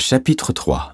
Chapitre 3.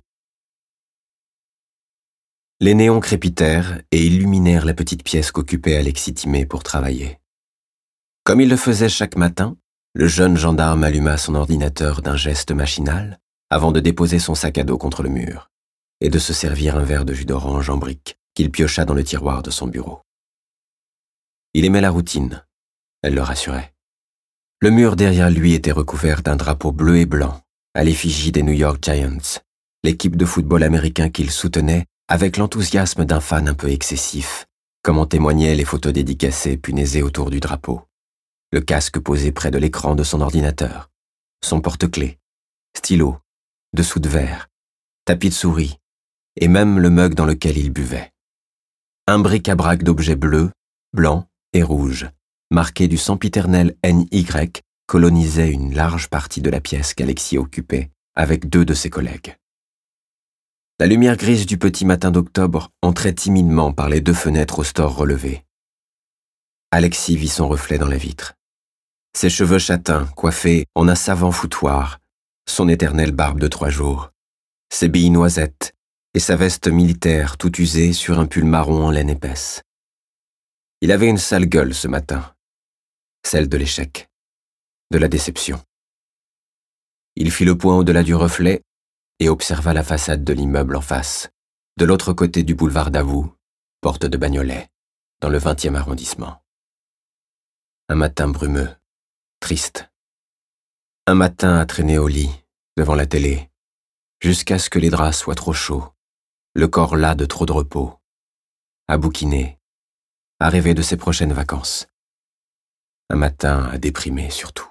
Les néons crépitèrent et illuminèrent la petite pièce qu'occupait Alexis Thimé pour travailler. Comme il le faisait chaque matin, le jeune gendarme alluma son ordinateur d'un geste machinal avant de déposer son sac à dos contre le mur et de se servir un verre de jus d'orange en brique qu'il piocha dans le tiroir de son bureau. Il aimait la routine, elle le rassurait. Le mur derrière lui était recouvert d'un drapeau bleu et blanc à l'effigie des New York Giants, l'équipe de football américain qu'il soutenait avec l'enthousiasme d'un fan un peu excessif, comme en témoignaient les photos dédicacées punaisées autour du drapeau, le casque posé près de l'écran de son ordinateur, son porte-clés, stylo, dessous de verre, tapis de souris, et même le mug dans lequel il buvait. Un bric-à-brac d'objets bleus, blancs et rouges, marqués du sempiternel NY, colonisait une large partie de la pièce qu'Alexis occupait avec 2 de ses collègues. La lumière grise du petit matin d'octobre entrait timidement par les 2 fenêtres au store relevé. Alexis vit son reflet dans la vitre. Ses cheveux châtains, coiffés en un savant foutoir, son éternelle barbe de 3 jours, ses billes noisettes et sa veste militaire tout usée sur un pull marron en laine épaisse. Il avait une sale gueule ce matin, celle de l'échec, de la déception. Il fit le point au-delà du reflet et observa la façade de l'immeuble en face, de l'autre côté du boulevard Davout, porte de Bagnolet, dans le 20e arrondissement. Un matin brumeux, triste. Un matin à traîner au lit, devant la télé, jusqu'à ce que les draps soient trop chauds, le corps las de trop de repos, à bouquiner, à rêver de ses prochaines vacances. Un matin à déprimer surtout.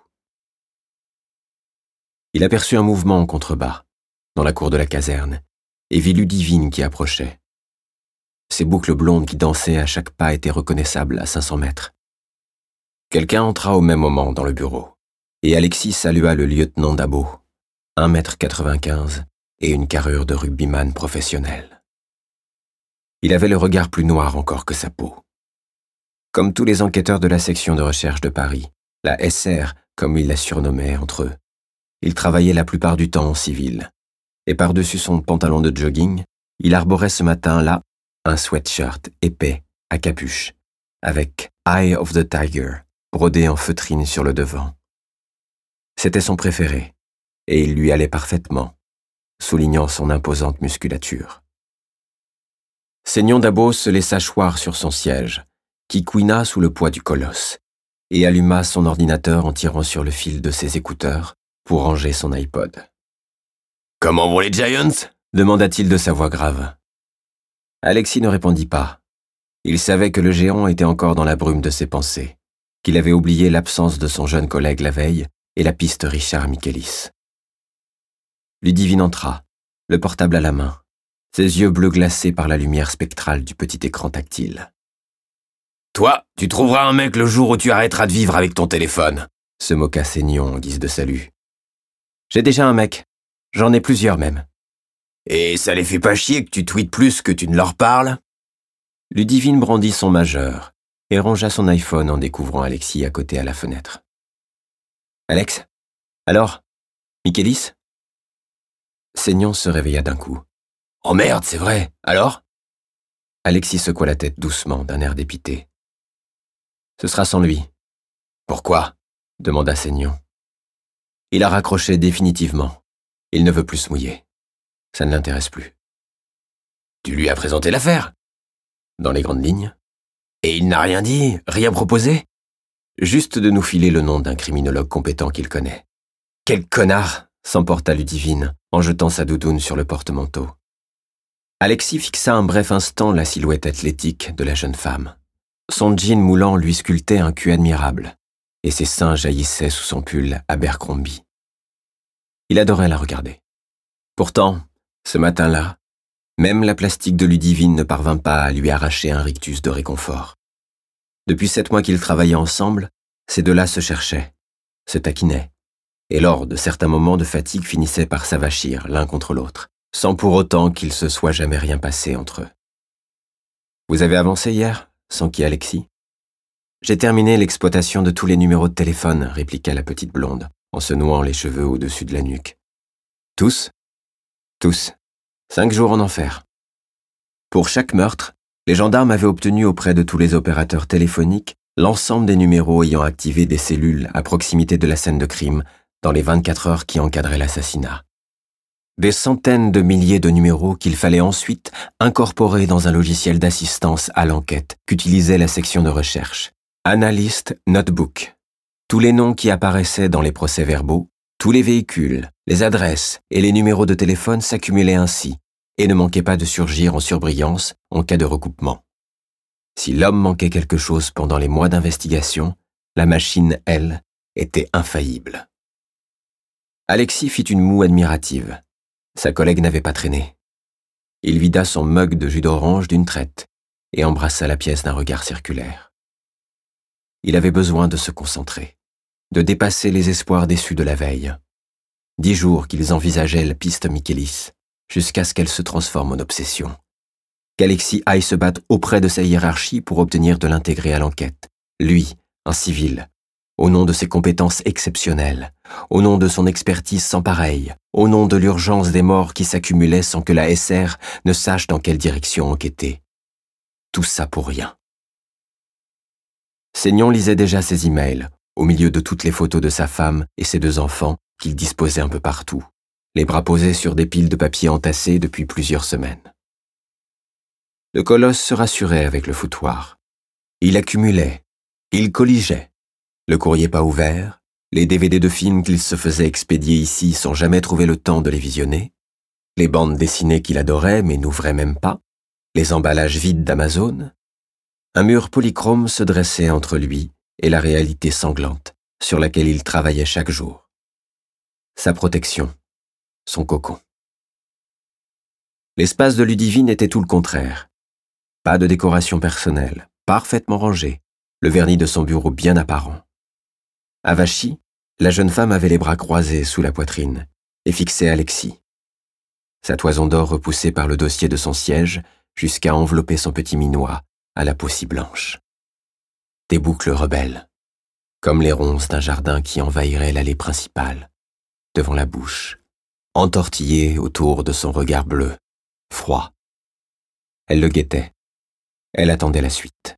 Il aperçut un mouvement en contrebas, dans la cour de la caserne, et vit Ludivine qui approchait. Ses boucles blondes qui dansaient à chaque pas étaient reconnaissables à 500 mètres. Quelqu'un entra au même moment dans le bureau, et Alexis salua le lieutenant Dabo, 1,95 m et une carrure de rugbyman professionnel. Il avait le regard plus noir encore que sa peau. Comme tous les enquêteurs de la section de recherche de Paris, la SR, comme ils la surnommaient entre eux, il travaillait la plupart du temps en civil, et par-dessus son pantalon de jogging, il arborait ce matin-là un sweatshirt épais à capuche, avec « Eye of the Tiger » brodé en feutrine sur le devant. C'était son préféré, et il lui allait parfaitement, soulignant son imposante musculature. Seignon Dabo se laissa choir sur son siège, qui couina sous le poids du colosse, et alluma son ordinateur en tirant sur le fil de ses écouteurs pour ranger son iPod. « Comment vont les Giants ?» demanda-t-il de sa voix grave. Alexis ne répondit pas. Il savait que le géant était encore dans la brume de ses pensées, qu'il avait oublié l'absence de son jeune collègue la veille et la piste Richard Michelis. Ludivine entra, le portable à la main, ses yeux bleus glacés par la lumière spectrale du petit écran tactile. « Toi, tu trouveras un mec le jour où tu arrêteras de vivre avec ton téléphone », se moqua Seignon en guise de salut. « J'ai déjà un mec. J'en ai plusieurs même. »« Et ça les fait pas chier que tu tweets plus que tu ne leur parles ?» Ludivine brandit son majeur et rangea son iPhone en découvrant Alexis à côté à la fenêtre. « Alex ? Alors ? Michelis ?» Seignon se réveilla d'un coup. « Oh merde, c'est vrai. Alors ?» Alexis secoua la tête doucement d'un air dépité. « Ce sera sans lui. »« Pourquoi ?» demanda Seignon. « Il a raccroché définitivement. Il ne veut plus se mouiller. Ça ne l'intéresse plus. »« Tu lui as présenté l'affaire ?»« Dans les grandes lignes. »« Et il n'a rien dit, rien proposé ?» Juste de nous filer le nom d'un criminologue compétent qu'il connaît. « Quel connard !» s'emporta Ludivine en jetant sa doudoune sur le porte-manteau. Alexis fixa un bref instant la silhouette athlétique de la jeune femme. Son jean moulant lui sculptait un cul admirable, et ses seins jaillissaient sous son pull Abercrombie. Il adorait la regarder. Pourtant, ce matin-là, même la plastique de Ludivine ne parvint pas à lui arracher un rictus de réconfort. Depuis 7 mois qu'ils travaillaient ensemble, ces deux-là se cherchaient, se taquinaient, et lors de certains moments de fatigue finissaient par s'avachir l'un contre l'autre, sans pour autant qu'il se soit jamais rien passé entre eux. « Vous avez avancé hier ?» s'enquit Alexis. « J'ai terminé l'exploitation de tous les numéros de téléphone » répliqua la petite blonde, en se nouant les cheveux au-dessus de la nuque. « Tous ?» Tous. 5 jours en enfer. Pour chaque meurtre, les gendarmes avaient obtenu auprès de tous les opérateurs téléphoniques l'ensemble des numéros ayant activé des cellules à proximité de la scène de crime dans les 24 heures qui encadraient l'assassinat. Des centaines de milliers de numéros qu'il fallait ensuite incorporer dans un logiciel d'assistance à l'enquête qu'utilisait la section de recherche. Analyst Notebook. Tous les noms qui apparaissaient dans les procès-verbaux, tous les véhicules, les adresses et les numéros de téléphone s'accumulaient ainsi et ne manquaient pas de surgir en surbrillance en cas de recoupement. Si l'homme manquait quelque chose pendant les mois d'investigation, la machine, elle, était infaillible. Alexis fit une moue admirative. Sa collègue n'avait pas traîné. Il vida son mug de jus d'orange d'une traite et embrassa la pièce d'un regard circulaire. Il avait besoin de se concentrer, de dépasser les espoirs déçus de la veille. 10 jours qu'ils envisageaient la piste Michaelis, jusqu'à ce qu'elle se transforme en obsession. Qu'Alexis aille se battre auprès de sa hiérarchie pour obtenir de l'intégrer à l'enquête. Lui, un civil, au nom de ses compétences exceptionnelles, au nom de son expertise sans pareille, au nom de l'urgence des morts qui s'accumulaient sans que la SR ne sache dans quelle direction enquêter. Tout ça pour rien. Seignon lisait déjà ses emails, au milieu de toutes les photos de sa femme et ses 2 enfants qu'il disposait un peu partout, les bras posés sur des piles de papier entassés depuis plusieurs semaines. Le colosse se rassurait avec le foutoir. Il accumulait, il colligeait. Le courrier pas ouvert, les DVD de films qu'il se faisait expédier ici sans jamais trouver le temps de les visionner, les bandes dessinées qu'il adorait mais n'ouvrait même pas, les emballages vides d'Amazon. Un mur polychrome se dressait entre lui et la réalité sanglante sur laquelle il travaillait chaque jour. Sa protection, son cocon. L'espace de Ludivine était tout le contraire. Pas de décoration personnelle, parfaitement rangée, le vernis de son bureau bien apparent. Avachie, la jeune femme avait les bras croisés sous la poitrine et fixait Alexis. Sa toison d'or repoussée par le dossier de son siège jusqu'à envelopper son petit minois à la peau si blanche. Des boucles rebelles, comme les ronces d'un jardin qui envahirait l'allée principale, devant la bouche, entortillées autour de son regard bleu, froid. Elle le guettait. Elle attendait la suite.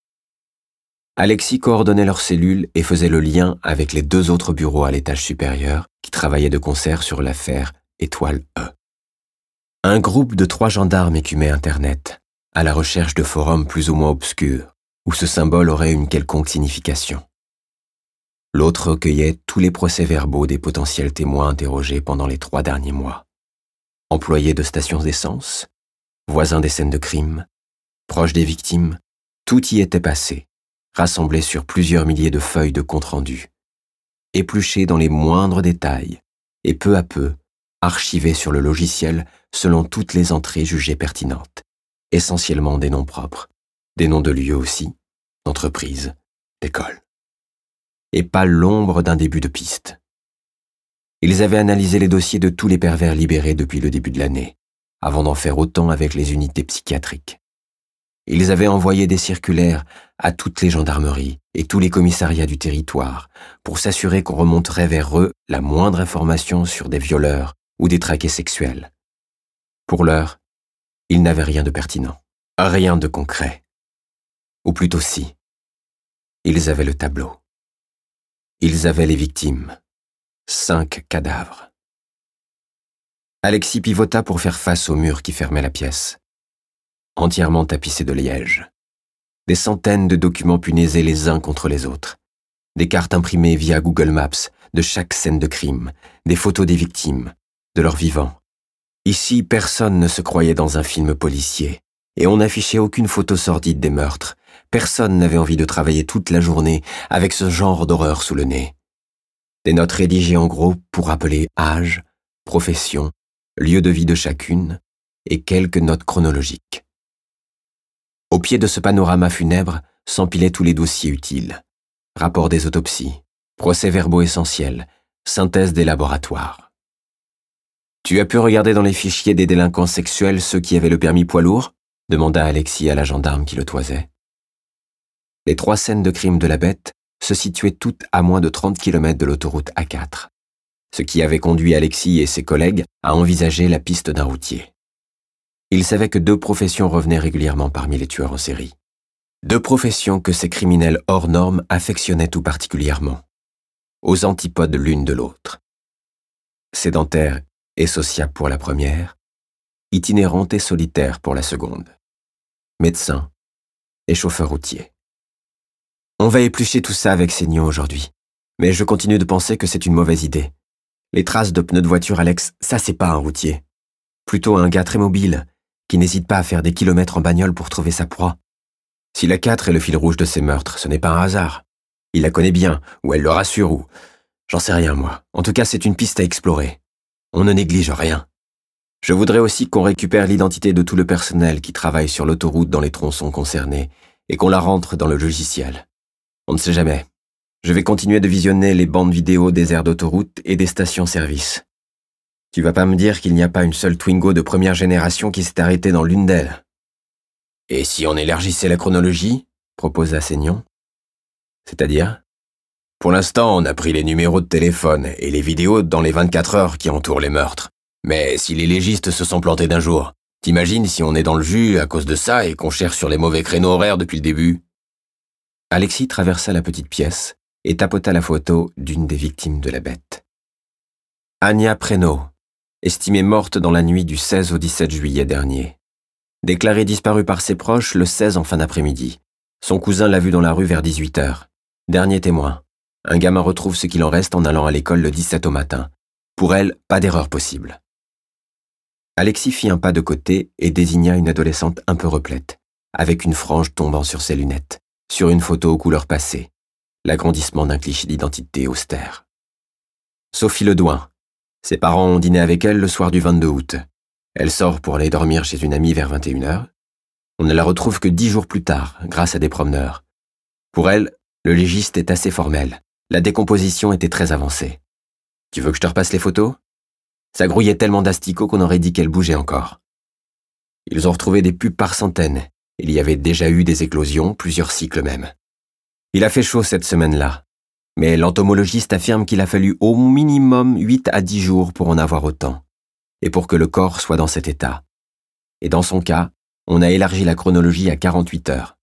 Alexis coordonnait leurs cellules et faisait le lien avec les 2 autres bureaux à l'étage supérieur qui travaillaient de concert sur l'affaire Étoile E. Un groupe de 3 gendarmes écumait Internet, à la recherche de forums plus ou moins obscurs, où ce symbole aurait une quelconque signification. L'autre recueillait tous les procès-verbaux des potentiels témoins interrogés pendant les 3 derniers mois. Employés de stations d'essence, voisins des scènes de crime, proches des victimes, tout y était passé, rassemblé sur plusieurs milliers de feuilles de compte-rendu, épluché dans les moindres détails et peu à peu archivé sur le logiciel selon toutes les entrées jugées pertinentes, essentiellement des noms propres, des noms de lieux aussi, d'entreprises, d'écoles. Et pas l'ombre d'un début de piste. Ils avaient analysé les dossiers de tous les pervers libérés depuis le début de l'année, avant d'en faire autant avec les unités psychiatriques. Ils avaient envoyé des circulaires à toutes les gendarmeries et tous les commissariats du territoire pour s'assurer qu'on remonterait vers eux la moindre information sur des violeurs ou des traqués sexuels. Pour l'heure, ils n'avaient rien de pertinent, rien de concret. Ou plutôt si. Ils avaient le tableau. Ils avaient les victimes. 5 cadavres. Alexis pivota pour faire face au mur qui fermait la pièce. Entièrement tapissé de liège. Des centaines de documents punaisés les uns contre les autres. Des cartes imprimées via Google Maps de chaque scène de crime, des photos des victimes, de leurs vivants. Ici, personne ne se croyait dans un film policier, et on n'affichait aucune photo sordide des meurtres. Personne n'avait envie de travailler toute la journée avec ce genre d'horreur sous le nez. Des notes rédigées en gros pour rappeler âge, profession, lieu de vie de chacune, et quelques notes chronologiques. Au pied de ce panorama funèbre s'empilaient tous les dossiers utiles. Rapports des autopsies, procès-verbaux essentiels, synthèse des laboratoires. « Tu as pu regarder dans les fichiers des délinquants sexuels ceux qui avaient le permis poids lourd ?» demanda Alexis à la gendarme qui le toisait. Les 3 scènes de crime de la bête se situaient toutes à moins de 30 km de l'autoroute A4. ce qui avait conduit Alexis et ses collègues à envisager la piste d'un routier. Ils savaient que 2 professions revenaient régulièrement parmi les tueurs en série. 2 professions que ces criminels hors normes affectionnaient tout particulièrement, aux antipodes l'une de l'autre. Sédentaire et sociable pour la première, itinérante et solitaire pour la seconde. Médecin et chauffeur routier. On va éplucher tout ça avec Seignon aujourd'hui, mais je continue de penser que c'est une mauvaise idée. Les traces de pneus de voiture, Alex, ça c'est pas un routier. Plutôt un gars très mobile, qui n'hésite pas à faire des kilomètres en bagnole pour trouver sa proie. Si la 4 est le fil rouge de ses meurtres, ce n'est pas un hasard. Il la connaît bien, ou elle le rassure, ou... J'en sais rien, moi. En tout cas, c'est une piste à explorer. On ne néglige rien. Je voudrais aussi qu'on récupère l'identité de tout le personnel qui travaille sur l'autoroute dans les tronçons concernés, et qu'on la rentre dans le logiciel. On ne sait jamais. Je vais continuer de visionner les bandes vidéo des aires d'autoroute et des stations-service. Tu vas pas me dire qu'il n'y a pas une seule Twingo de première génération qui s'est arrêtée dans l'une d'elles. Et si on élargissait la chronologie, proposa Seignon. C'est-à-dire ? Pour l'instant, on a pris les numéros de téléphone et les vidéos dans les 24 heures qui entourent les meurtres. Mais si les légistes se sont plantés d'un jour, t'imagines si on est dans le jus à cause de ça et qu'on cherche sur les mauvais créneaux horaires depuis le début ? Alexis traversa la petite pièce et tapota la photo d'une des victimes de la bête. Anya Prénaud, estimée morte dans la nuit du 16 au 17 juillet dernier. Déclarée disparue par ses proches le 16 en fin d'après-midi. Son cousin l'a vue dans la rue vers 18h. Dernier témoin. Un gamin retrouve ce qu'il en reste en allant à l'école le 17 au matin. Pour elle, pas d'erreur possible. Alexis fit un pas de côté et désigna une adolescente un peu replète, avec une frange tombant sur ses lunettes, sur une photo aux couleurs passées, l'agrandissement d'un cliché d'identité austère. Sophie Ledouin. Ses parents ont dîné avec elle le soir du 22 août. Elle sort pour aller dormir chez une amie vers 21h. On ne la retrouve que 10 jours plus tard, grâce à des promeneurs. Pour elle, le légiste est assez formel. La décomposition était très avancée. Tu veux que je te repasse les photos ? Ça grouillait tellement d'asticots qu'on aurait dit qu'elle bougeait encore. Ils ont retrouvé des pubs par centaines. Il y avait déjà eu des éclosions, plusieurs cycles même. Il a fait chaud cette semaine-là. Mais l'entomologiste affirme qu'il a fallu au minimum 8 à 10 jours pour en avoir autant, et pour que le corps soit dans cet état. Et dans son cas, on a élargi la chronologie à 48 heures.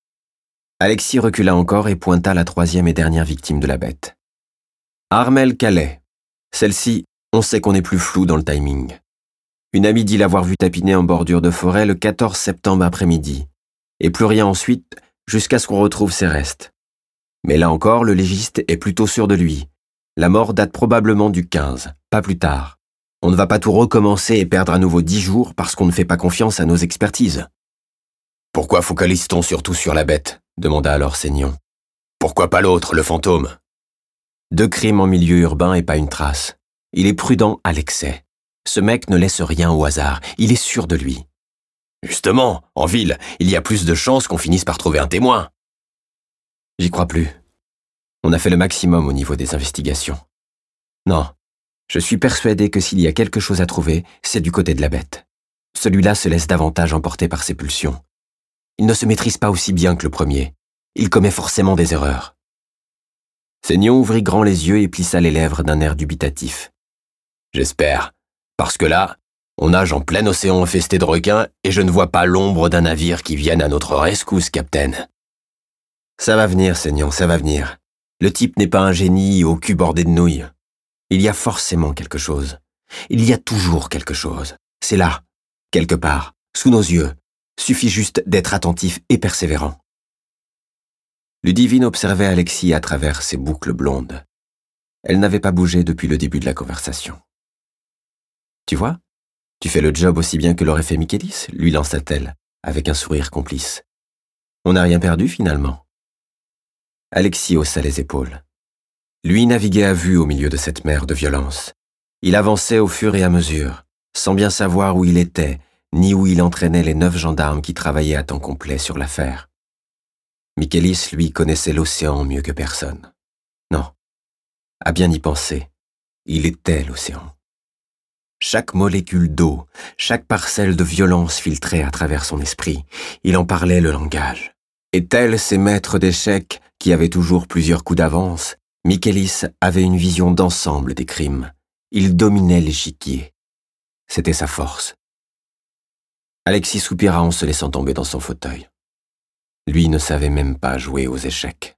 Alexis recula encore et pointa la 3e et dernière victime de la bête. Armelle Calais. Celle-ci, on sait qu'on est plus flou dans le timing. Une amie dit l'avoir vue tapiner en bordure de forêt le 14 septembre après-midi, et plus rien ensuite jusqu'à ce qu'on retrouve ses restes. Mais là encore, le légiste est plutôt sûr de lui. La mort date probablement du 15, pas plus tard. On ne va pas tout recommencer et perdre à nouveau 10 jours parce qu'on ne fait pas confiance à nos expertises. « Pourquoi focalise-t-on surtout sur la bête ?» demanda alors Seignon. « Pourquoi pas l'autre, le fantôme ?» 2 crimes en milieu urbain et pas une trace. Il est prudent à l'excès. Ce mec ne laisse rien au hasard, il est sûr de lui. « Justement, en ville, il y a plus de chances qu'on finisse par trouver un témoin. » J'y crois plus. On a fait le maximum au niveau des investigations. Non, je suis persuadé que s'il y a quelque chose à trouver, c'est du côté de la bête. Celui-là se laisse davantage emporter par ses pulsions. Il ne se maîtrise pas aussi bien que le premier. Il commet forcément des erreurs. Seignon ouvrit grand les yeux et plissa les lèvres d'un air dubitatif. J'espère, parce que là, on nage en plein océan infesté de requins et je ne vois pas l'ombre d'un navire qui vienne à notre rescousse, capitaine. Ça va venir, Seignon, ça va venir. Le type n'est pas un génie au cul bordé de nouilles. Il y a forcément quelque chose. Il y a toujours quelque chose. C'est là, quelque part, sous nos yeux. Suffit juste d'être attentif et persévérant. Ludivine observait Alexis à travers ses boucles blondes. Elle n'avait pas bougé depuis le début de la conversation. « Tu vois, tu fais le job aussi bien que l'aurait fait Michaelis, lui lança-t-elle, avec un sourire complice. On n'a rien perdu finalement. Alexis haussa les épaules. Lui naviguait à vue au milieu de cette mer de violence. Il avançait au fur et à mesure, sans bien savoir où il était, ni où il entraînait les 9 gendarmes qui travaillaient à temps complet sur l'affaire. Michaelis, lui, connaissait l'océan mieux que personne. Non, à bien y penser, il était l'océan. Chaque molécule d'eau, chaque parcelle de violence filtrait à travers son esprit. Il en parlait le langage. Et tels ces maîtres d'échecs qui avaient toujours plusieurs coups d'avance, Michaelis avait une vision d'ensemble des crimes. Il dominait l'échiquier. C'était sa force. Alexis soupira en se laissant tomber dans son fauteuil. Lui ne savait même pas jouer aux échecs.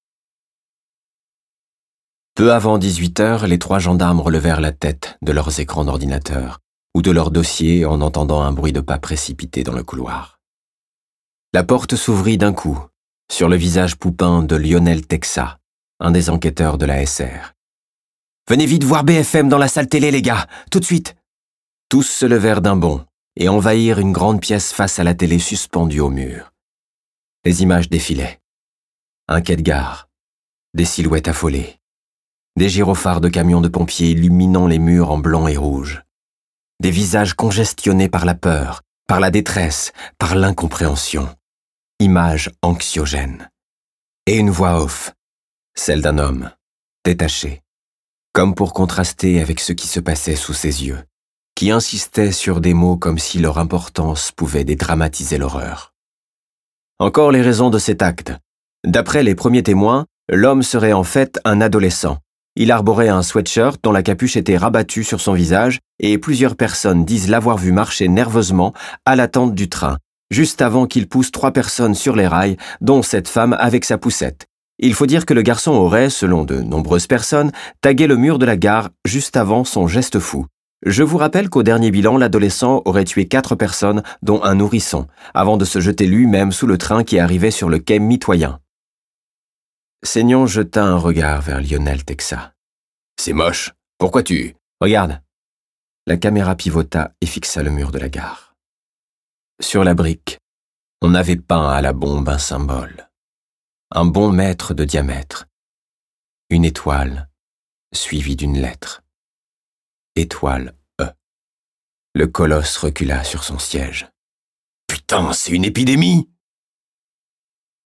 Peu avant 18 heures, les 3 gendarmes relevèrent la tête de leurs écrans d'ordinateur ou de leur dossier en entendant un bruit de pas précipité dans le couloir. La porte s'ouvrit d'un coup, sur le visage poupin de Lionel Texa, un des enquêteurs de la SR. « Venez vite voir BFM dans la salle télé, les gars, tout de suite !» Tous se levèrent d'un bond et envahirent une grande pièce face à la télé suspendue au mur. Les images défilaient. Un quai de gare, des silhouettes affolées, des gyrophares de camions de pompiers illuminant les murs en blanc et rouge, des visages congestionnés par la peur, par la détresse, par l'incompréhension. Images anxiogènes. Et une voix off, celle d'un homme, détaché, comme pour contraster avec ce qui se passait sous ses yeux, qui insistait sur des mots comme si leur importance pouvait dédramatiser l'horreur. Encore les raisons de cet acte. D'après les premiers témoins, l'homme serait en fait un adolescent. Il arborait un sweatshirt dont la capuche était rabattue sur son visage et plusieurs personnes disent l'avoir vu marcher nerveusement à l'attente du train, juste avant qu'il pousse 3 personnes sur les rails, dont cette femme avec sa poussette. Il faut dire que le garçon aurait, selon de nombreuses personnes, tagué le mur de la gare juste avant son geste fou. Je vous rappelle qu'au dernier bilan, l'adolescent aurait tué 4 personnes, dont un nourrisson, avant de se jeter lui-même sous le train qui arrivait sur le quai mitoyen. Seignon jeta un regard vers Lionel Texa. « C'est moche. Pourquoi tu... Regarde !» La caméra pivota et fixa le mur de la gare. Sur la brique, on avait peint à la bombe un symbole. Un bon mètre de diamètre. Une étoile, suivie d'une lettre. Étoile E. Le colosse recula sur son siège. « Putain, c'est une épidémie !»